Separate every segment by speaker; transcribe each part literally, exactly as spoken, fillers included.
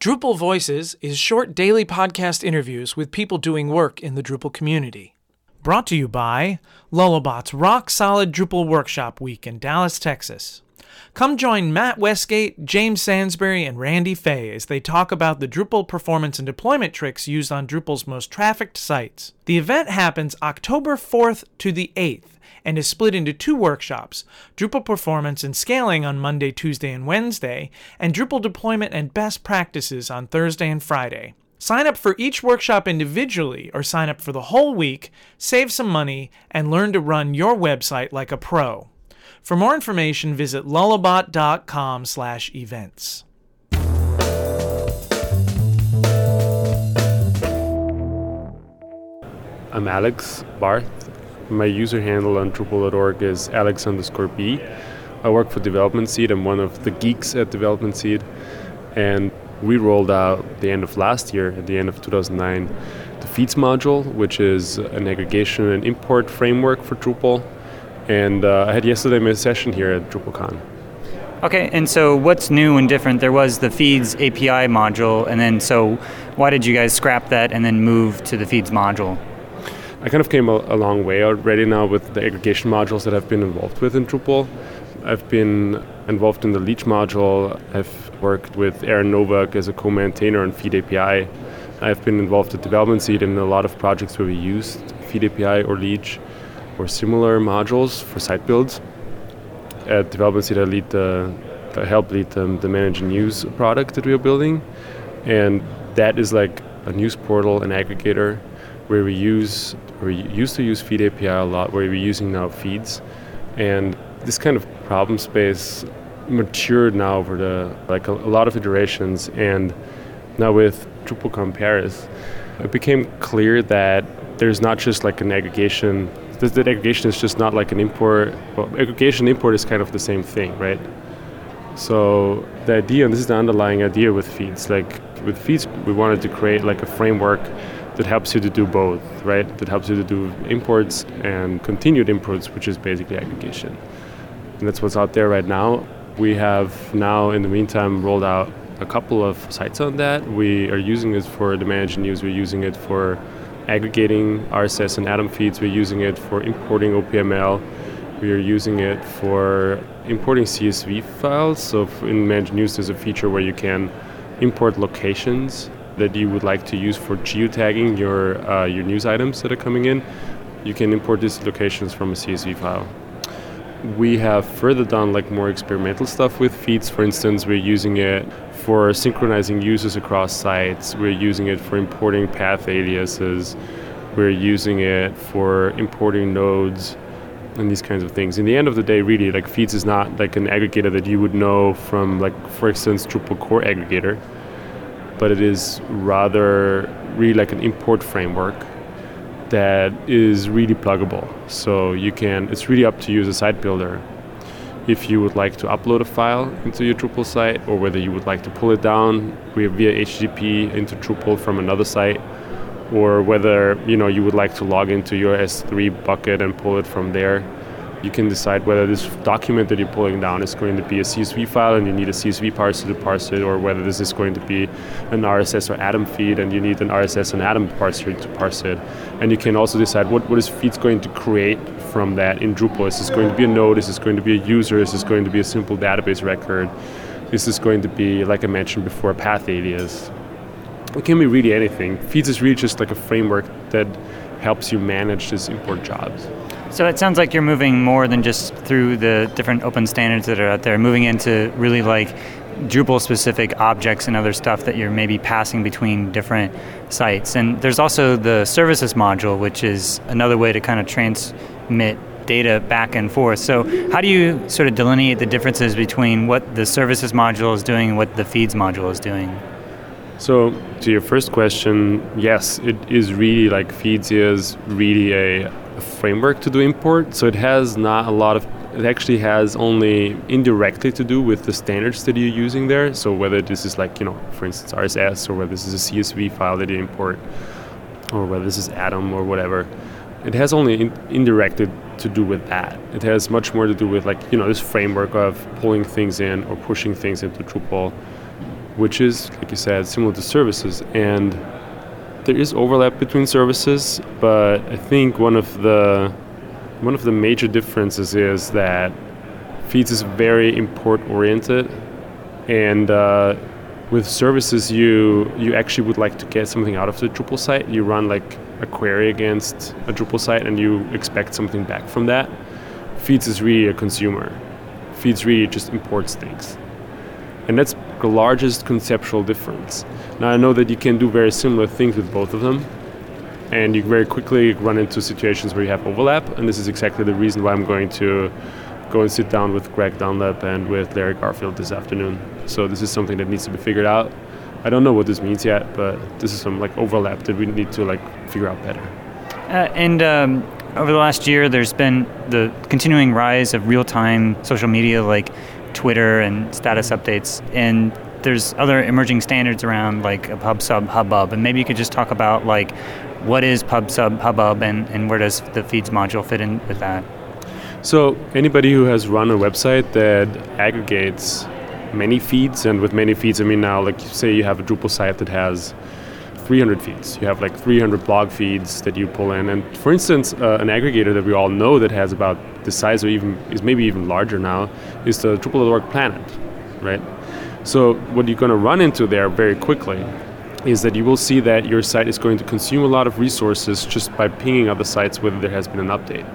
Speaker 1: Drupal Voices is short daily podcast interviews with people doing work in the Drupal community. Brought to you by Lullabot's Rock Solid Drupal Workshop Week in Dallas, Texas. Come join Matt Westgate, James Sansbury, and Randy Fay as they talk about the Drupal performance and deployment tricks used on Drupal's most trafficked sites. The event happens October fourth to the eighth and is split into two workshops, Drupal Performance and Scaling on Monday, Tuesday, and Wednesday, and Drupal Deployment and Best Practices on Thursday and Friday. Sign up for each workshop individually or sign up for the whole week, save some money, and learn to run your website like a pro. For more information, visit lullabot.com slash events.
Speaker 2: I'm Alex Barth. My user handle on Drupal dot org is Alex underscore B. I work for Development Seed. I'm one of the geeks at Development Seed. And we rolled out at the end of last year, at the end of two thousand nine, the Feeds module, which is an aggregation and import framework for Drupal. And uh, I had yesterday my session here at DrupalCon.
Speaker 3: Okay, and so what's new and different? There was the Feeds A P I module, and then so why did you guys scrap that and then move to the Feeds module?
Speaker 2: I kind of came a, a long way already now with the aggregation modules that I've been involved with in Drupal. I've been involved in the Leech module. I've worked with Aaron Novak as a co-maintainer on Feed A P I. I've been involved at Development Seed in a lot of projects where we used Feed A P I or Leech or similar modules for site builds. At Development Seed, I lead the, I help lead the, the Manage and Use product that we are building, and that is like a news portal, an aggregator, where we use, where we used to use Feed A P I a lot, where we're using now Feeds, and this kind of problem space matured now over the like a, a lot of iterations, and now with DrupalCon Paris, it became clear that there's not just like an aggregation. That, that aggregation is just not like an import. Well, aggregation and import is kind of the same thing, right? So the idea, and this is the underlying idea with Feeds, like with Feeds, we wanted to create like a framework that helps you to do both, right? That helps you to do imports and continued imports, which is basically aggregation. And that's what's out there right now. We have now, in the meantime, rolled out a couple of sites on that. We are using it for the Manage and Use. We're using it for aggregating R S S and Atom feeds. We're using it for importing O P M L. We are using it for importing C S V files. So in Manage and Use, there's a feature where you can import locations that you would like to use for geotagging your uh, your news items that are coming in. You can import these locations from a C S V file. We have further done like more experimental stuff with Feeds. For instance, we're using it for synchronizing users across sites. We're using it for importing path aliases. We're using it for importing nodes and these kinds of things. In the end of the day, really, like Feeds is not like an aggregator that you would know from, like, for instance, Drupal core aggregator, but it is rather really like an import framework that is really pluggable. So you can, it's really up to you as a site builder if you would like to upload a file into your Drupal site, or whether you would like to pull it down via H T T P into Drupal from another site, or whether you know you would like to log into your S three bucket and pull it from there. You can decide whether this document that you're pulling down is going to be a C S V file and you need a C S V parser to parse it, or whether this is going to be an R S S or Atom feed and you need an R S S and Atom parser to parse it. And you can also decide what, what is Feeds going to create from that in Drupal. Is this going to be a node? Is this going to be a user? Is this going to be a simple database record? Is this going to be, like I mentioned before, a path alias? It can be really anything. Feeds is really just like a framework that helps you manage these import jobs.
Speaker 3: So it sounds like you're moving more than just through the different open standards that are out there, moving into really like Drupal-specific objects and other stuff that you're maybe passing between different sites. And there's also the services module, which is another way to kind of transmit data back and forth. So how do you sort of delineate the differences between what the services module is doing and what the Feeds module is doing?
Speaker 2: So to your first question, yes, it is really like Feeds is really a, a framework to do import. So it has not a lot of, it actually has only indirectly to do with the standards that you're using there. So whether this is like, you know, for instance, R S S, or whether this is a C S V file that you import, or whether this is Atom or whatever, it has only in, indirectly to do with that. It has much more to do with like, you know, this framework of pulling things in or pushing things into Drupal. which is, like you said, similar to services. And there is overlap between services, but I think one of the one of the major differences is that feeds is very import oriented, and uh, with services you you actually would like to get something out of the Drupal site. You run like a query against a Drupal site and you expect something back from that. Feeds is really a consumer. Feeds really just imports things. And that's the largest conceptual difference. Now I know that you can do very similar things with both of them, and you very quickly run into situations where you have overlap, and this is exactly the reason why I'm going to go and sit down with Greg Dunlap and with Larry Garfield this afternoon. So this is something that needs to be figured out. I don't know what this means yet, but this is some like overlap that we need to like figure out better.
Speaker 3: Uh, and um, over the last year, there's been the continuing rise of real-time social media like Twitter and status updates, and there's other emerging standards around like a PubSub Hubbub, and maybe you could just talk about like what is PubSub Hubbub and, and where does the feeds module fit in with that?
Speaker 2: So anybody who has run a website that aggregates many feeds, and with many feeds I mean now like say you have a Drupal site that has three hundred feeds. You have like three hundred blog feeds that you pull in, and for instance uh, an aggregator that we all know that has about the size or even is maybe even larger now is the Drupal dot org Planet, right? So what you're going to run into there very quickly is that you will see that your site is going to consume a lot of resources just by pinging other sites whether there has been an update.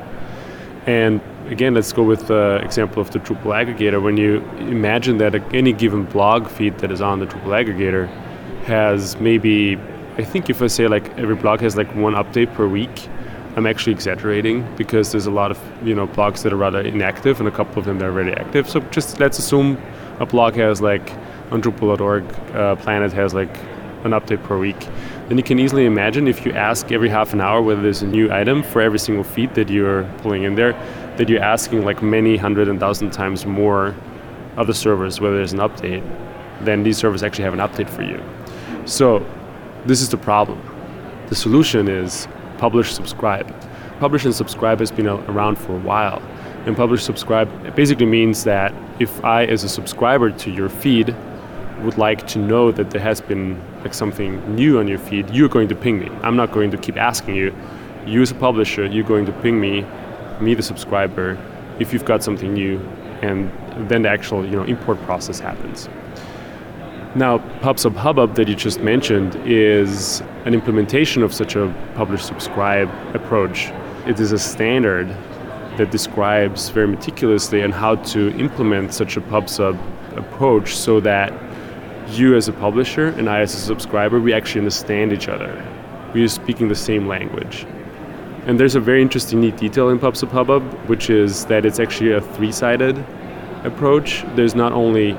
Speaker 2: And again, let's go with the example of the Drupal aggregator. When you imagine that any given blog feed that is on the Drupal aggregator has maybe, I think if I say like every blog has like one update per week, I'm actually exaggerating because there's a lot of you know blogs that are rather inactive and a couple of them that are very active. So just let's assume a blog has like on Drupal dot org uh, Planet has like an update per week. Then you can easily imagine if you ask every half an hour whether there's a new item for every single feed that you're pulling in there, that you're asking like many hundred and thousand times more other servers whether there's an update, then these servers actually have an update for you. So this is the problem. The solution is publish, subscribe. Publish and subscribe has been around for a while. And publish, subscribe it basically means that if I, as a subscriber to your feed, would like to know that there has been like something new on your feed, you're going to ping me. I'm not going to keep asking you. You as a publisher, you're going to ping me, me the subscriber, if you've got something new, and then the actual you know import process happens. Now, PubSub Hubbub that you just mentioned is an implementation of such a publish-subscribe approach. It is a standard that describes very meticulously on how to implement such a PubSub approach so that you as a publisher and I as a subscriber, we actually understand each other. We are speaking the same language. And there's a very interesting neat detail in PubSub Hubbub, which is that it's actually a three-sided approach. There's not only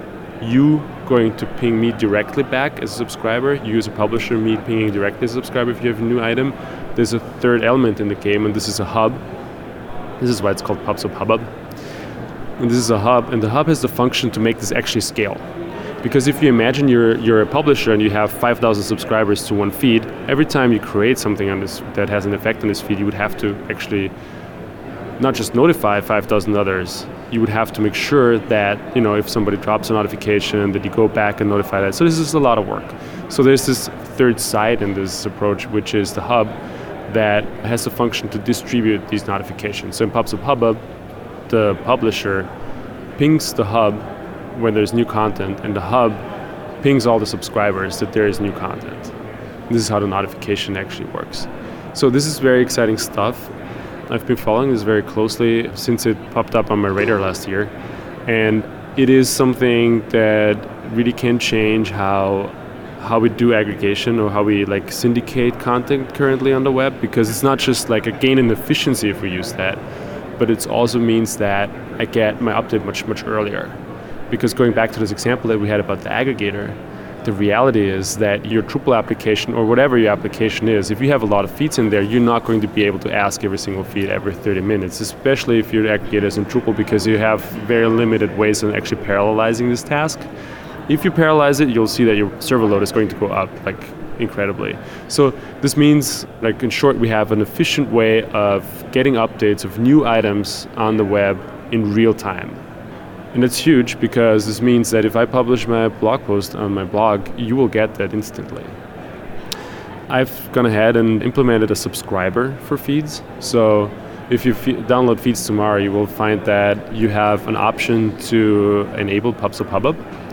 Speaker 2: you going to ping me directly back as a subscriber, you as a publisher, me pinging directly as a subscriber if you have a new item. There's a third element in the game, and this is a hub. This is why it's called PubSub Hubbub. And this is a hub, and the hub has the function to make this actually scale. Because if you imagine you're you're a publisher and you have five thousand subscribers to one feed, every time you create something on this that has an effect on this feed, you would have to actually not just notify five thousand others, you would have to make sure that, you know, if somebody drops a notification, that you go back and notify that. So this is a lot of work. So there's this third side in this approach, which is the hub that has the function to distribute these notifications. So in PubSub Hubbub, the publisher pings the hub when there's new content, and the hub pings all the subscribers that there is new content. This is how the notification actually works. So this is very exciting stuff. I've been following this very closely since it popped up on my radar last year, and it is something that really can change how how we do aggregation or how we like syndicate content currently on the web, because it's not just like a gain in efficiency if we use that, but it also means that I get my update much much earlier. Because going back to this example that we had about the aggregator, the reality is that your Drupal application or whatever your application is, if you have a lot of feeds in there, you're not going to be able to ask every single feed every thirty minutes, especially if your aggregator is in Drupal, because you have very limited ways of actually parallelizing this task. If you parallelize it, you'll see that your server load is going to go up like incredibly. So this means, like in short, we have an efficient way of getting updates of new items on the web in real time. And it's huge because this means that if I publish my blog post on my blog, you will get that instantly. I've gone ahead and implemented a subscriber for feeds. So if you f- download feeds tomorrow, you will find that you have an option to enable PubSub Hubbub.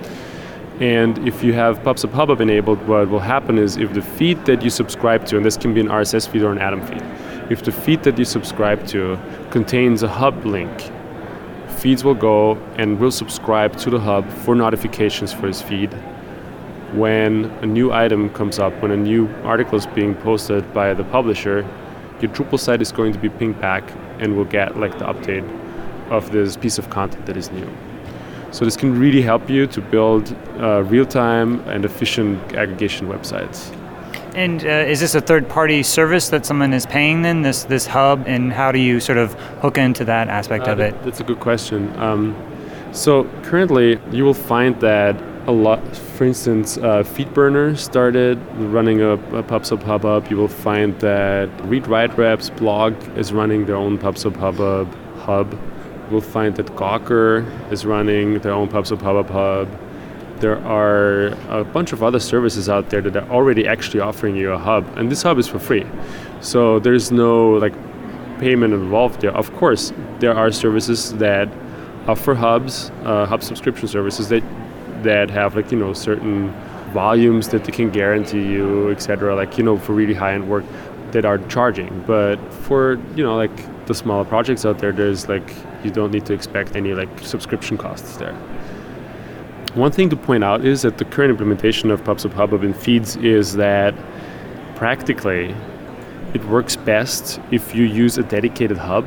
Speaker 2: And if you have PubSub Hubbub enabled, what will happen is if the feed that you subscribe to, and this can be an R S S feed or an Atom feed, if the feed that you subscribe to contains a hub link, feeds will go and will subscribe to the hub for notifications for this feed. When a new item comes up, when a new article is being posted by the publisher, your Drupal site is going to be pinged back and will get like the update of this piece of content that is new. So this can really help you to build uh, real-time and efficient aggregation websites.
Speaker 3: And uh, is this a third-party service that someone is paying then, this this hub, and how do you sort of hook into that aspect
Speaker 2: uh,
Speaker 3: of it?
Speaker 2: That's a good question. Um, so currently, you will find that a lot, for instance, uh, FeedBurner started running a, a PubSub Hubbub. You will find that ReadWriteRep's blog is running their own PubSub Hubbub hub. You'll find that Gawker is running their own PubSub Hubbub hub. There are a bunch of other services out there that are already actually offering you a hub, and this hub is for free. So there's no like payment involved there. Of course, there are services that offer hubs, uh, hub subscription services that that have like you know certain volumes that they can guarantee you, et cetera. Like you know for really high-end work that are charging. But for you know like the smaller projects out there, there's like you don't need to expect any like subscription costs there. One thing to point out is that the current implementation of PubSub Hubbub in feeds is that practically it works best if you use a dedicated hub.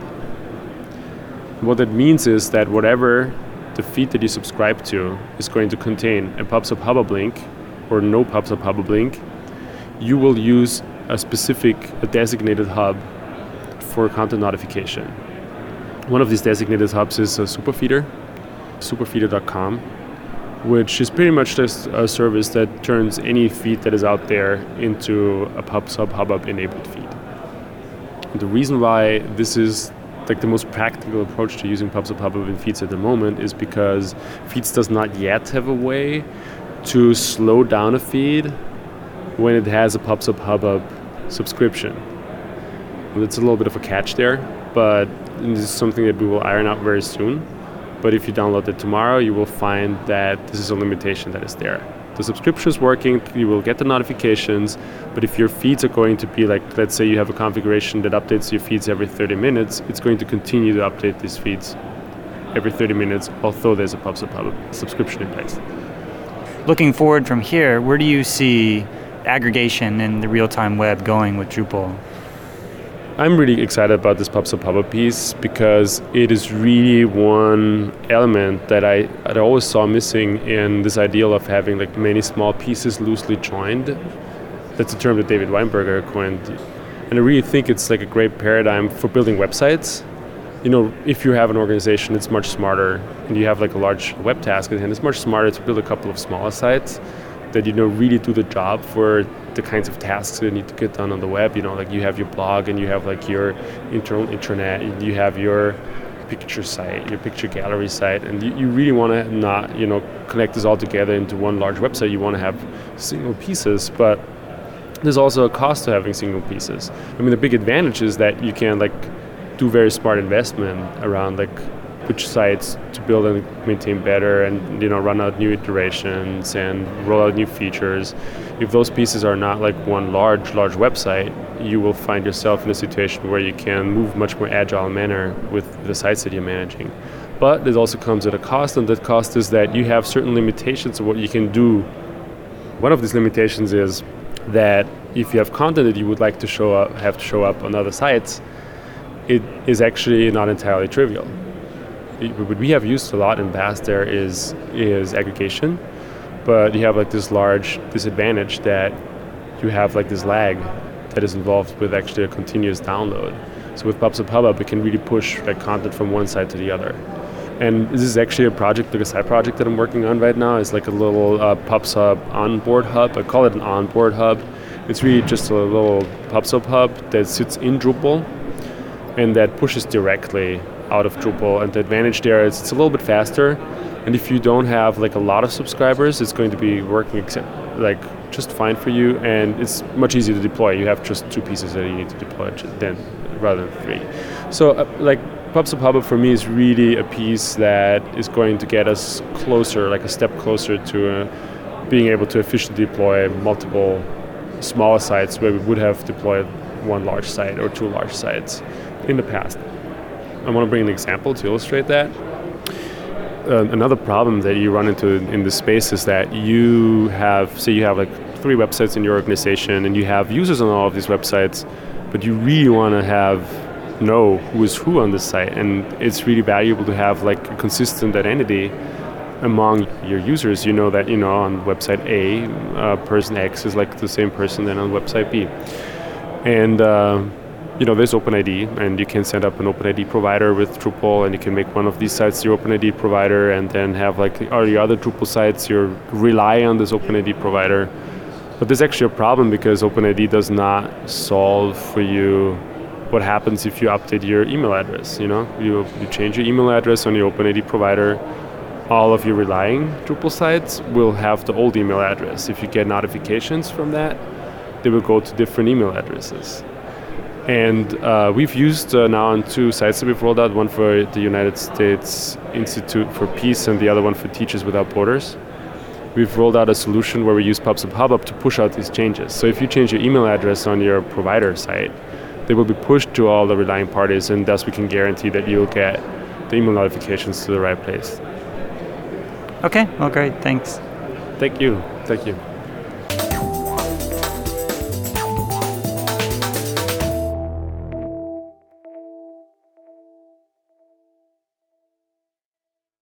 Speaker 2: What that means is that whatever the feed that you subscribe to is going to contain a PubSub Hubbub link or no PubSub Hubbub link, you will use a specific, a designated hub for content notification. One of these designated hubs is a Superfeeder, superfeeder dot com. Which is pretty much just a service that turns any feed that is out there into a PubSub Hubbub enabled feed. And the reason why this is like the most practical approach to using PubSub Hubbub in feeds at the moment is because Feeds does not yet have a way to slow down a feed when it has a PubSub Hubbub subscription. And it's a little bit of a catch there, but this is something that we will iron out very soon. But if you download it tomorrow, you will find that this is a limitation that is there. The subscription is working, you will get the notifications, but if your feeds are going to be like, let's say you have a configuration that updates your feeds every thirty minutes, it's going to continue to update these feeds every thirty minutes, although there's a PubSub Hub subscription in place.
Speaker 3: Looking forward from here, where do you see aggregation in the real-time web going with Drupal?
Speaker 2: I'm really excited about this PubSub Hubbub piece because it is really one element that I, I always saw missing in this ideal of having like many small pieces loosely joined. That's a term that David Weinberger coined. And I really think it's like a great paradigm for building websites. You know, if you have an organization, it's much smarter, and you have like a large web task at hand, it's much smarter to build a couple of smaller sites that, you know, really do the job for the kinds of tasks that need to get done on the web. You know, like you have your blog and you have like your internal intranet, you have your picture site, your picture gallery site, and you, you really want to not, you know, connect this all together into one large website. You want to have single pieces, but there's also a cost to having single pieces. I mean, the big advantage is that you can like do very smart investment around like which sites to build and maintain better, and you know run out new iterations and roll out new features. If those pieces are not like one large large website, you will find yourself in a situation where you can move much more agile manner with the sites that you're managing. But it also comes at a cost, and that cost is that you have certain limitations of what you can do. One of these limitations is that if you have content that you would like to show up, have to show up on other sites, it is actually not entirely trivial. What we have used a lot in the past there is is aggregation, but you have like this large disadvantage that you have like this lag that is involved with actually a continuous download. So with PubSub Hubbub, we can really push like content from one side to the other. And this is actually a project, like a side project that I'm working on right now. It's like a little uh, PubSub onboard hub. I call it an onboard hub. It's really just a little PubSub hub that sits in Drupal and that pushes directly out of Drupal, and the advantage there is it's a little bit faster. And if you don't have like a lot of subscribers, it's going to be working except, like just fine for you, and it's much easier to deploy. You have just two pieces that you need to deploy then rather than three. So uh, like PubSub Hub for me is really a piece that is going to get us closer, like a step closer to uh, being able to efficiently deploy multiple smaller sites where we would have deployed one large site or two large sites in the past. I want to bring an example to illustrate that. Uh, another problem that you run into in this space is that you have, say you have like three websites in your organization and you have users on all of these websites, but you really want to have know who is who on this site, and it's really valuable to have like a consistent identity among your users. You know that, you know, on website A, uh, person X is like the same person than on website B. And uh, you know, there's OpenID, and you can set up an OpenID provider with Drupal, and you can make one of these sites your OpenID provider, and then have like all the other Drupal sites you rely on this OpenID provider. But there's actually a problem because OpenID does not solve for you what happens if you update your email address. You know, you, you change your email address on your OpenID provider, all of your relying Drupal sites will have the old email address. If you get notifications from that, they will go to different email addresses. And uh, we've used uh, now on two sites that we've rolled out, one for the United States Institute for Peace and the other one for Teachers Without Borders. We've rolled out a solution where we use PubSub Hub to push out these changes. So if you change your email address on your provider site, they will be pushed to all the relying parties, and thus we can guarantee that you'll get the email notifications to the right place.
Speaker 3: Okay, well, great, thanks.
Speaker 2: Thank you, thank you.